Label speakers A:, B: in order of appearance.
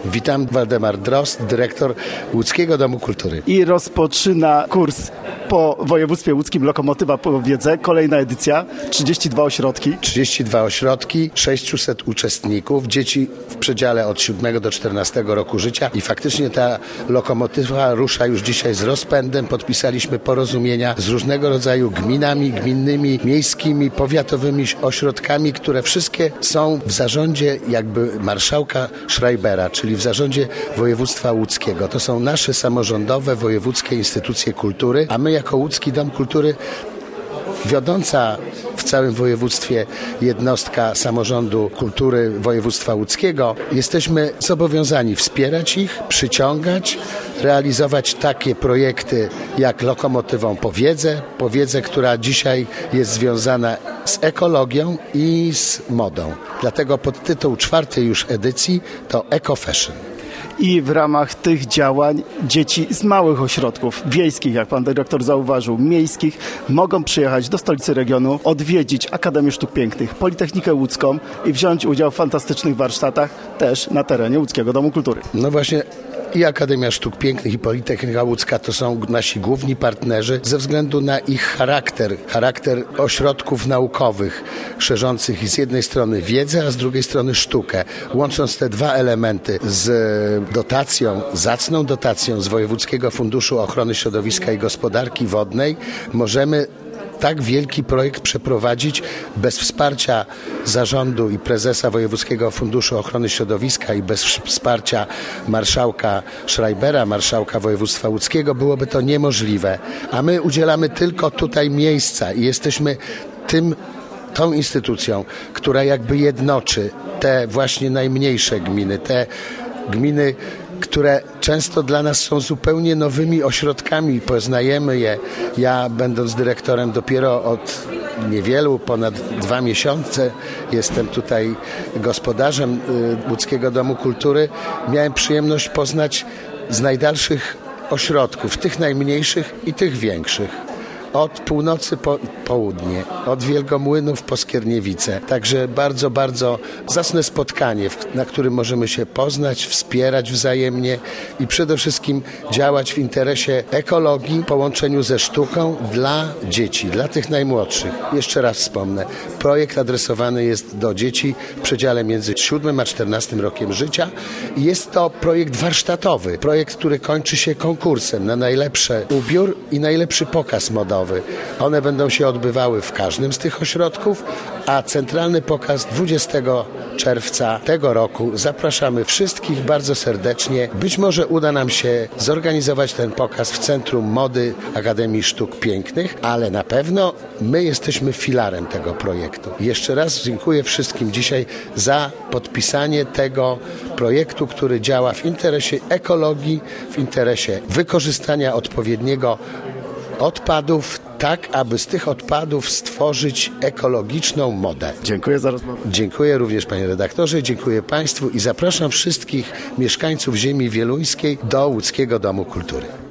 A: Witam, Waldemar Drozd, dyrektor Łódzkiego Domu Kultury.
B: I rozpoczyna kurs po województwie łódzkim Lokomotywa po wiedzę. Kolejna edycja, 32 ośrodki.
A: 32 ośrodki, 600 uczestników, dzieci w przedziale od 7 do 14 roku życia i faktycznie ta lokomotywa rusza już dzisiaj z rozpędem. Podpisaliśmy porozumienia z różnego rodzaju gminami, gminnymi, miejskimi, powiatowymi ośrodkami, które wszystkie są w zarządzie jakby marszałka Schreibera, czyli w zarządzie województwa łódzkiego. To są nasze samorządowe, wojewódzkie instytucje kultury, a my jako Łódzki Dom Kultury, wiodąca w całym województwie jednostka samorządu kultury województwa łódzkiego, jesteśmy zobowiązani wspierać ich, przyciągać, realizować takie projekty jak Lokomotywą po wiedzę, która dzisiaj jest związana z ekologią i z modą. Dlatego podtytuł 4. już edycji to Eco Fashion.
B: I w ramach tych działań dzieci z małych ośrodków wiejskich, jak pan dyrektor zauważył, miejskich, mogą przyjechać do stolicy regionu, odwiedzić Akademię Sztuk Pięknych, Politechnikę Łódzką i wziąć udział w fantastycznych warsztatach też na terenie Łódzkiego Domu Kultury.
A: No właśnie, i Akademia Sztuk Pięknych, i Politechnika Łódzka to są nasi główni partnerzy ze względu na ich charakter ośrodków naukowych, szerzących z jednej strony wiedzę, a z drugiej strony sztukę. Łącząc te dwa elementy z dotacją, zacną dotacją z Wojewódzkiego Funduszu Ochrony Środowiska i Gospodarki Wodnej, możemy tak wielki projekt przeprowadzić bez wsparcia zarządu i prezesa Wojewódzkiego Funduszu Ochrony Środowiska i bez wsparcia marszałka Schreibera, marszałka województwa łódzkiego, byłoby to niemożliwe. A my udzielamy tylko tutaj miejsca i jesteśmy tą instytucją, która jakby jednoczy te właśnie najmniejsze gminy, te gminy, które często dla nas są zupełnie nowymi ośrodkami. Poznajemy je. Ja, będąc dyrektorem dopiero od niewielu, ponad 2 miesiące, jestem tutaj gospodarzem Łódzkiego Domu Kultury. Miałem przyjemność poznać z najdalszych ośrodków, tych najmniejszych i tych większych. Od północy po południe, od Wielgomłynów po Skierniewice. Także bardzo, bardzo zacne spotkanie, na którym możemy się poznać, wspierać wzajemnie i przede wszystkim działać w interesie ekologii, w połączeniu ze sztuką dla dzieci, dla tych najmłodszych. Jeszcze raz wspomnę, projekt adresowany jest do dzieci w przedziale między 7 a 14 rokiem życia i jest to projekt warsztatowy, projekt, który kończy się konkursem na najlepszy ubiór i najlepszy pokaz modowy. One będą się odbywały w każdym z tych ośrodków, a centralny pokaz 20 czerwca tego roku. Zapraszamy wszystkich bardzo serdecznie. Być może uda nam się zorganizować ten pokaz w Centrum Mody Akademii Sztuk Pięknych, ale na pewno my jesteśmy filarem tego projektu. Jeszcze raz dziękuję wszystkim dzisiaj za podpisanie tego projektu, który działa w interesie ekologii, w interesie wykorzystania odpowiedniego odpadów, tak aby z tych odpadów stworzyć ekologiczną modę.
B: Dziękuję za rozmowę.
A: Dziękuję również, panie redaktorze, dziękuję państwu i zapraszam wszystkich mieszkańców ziemi wieluńskiej do Łódzkiego Domu Kultury.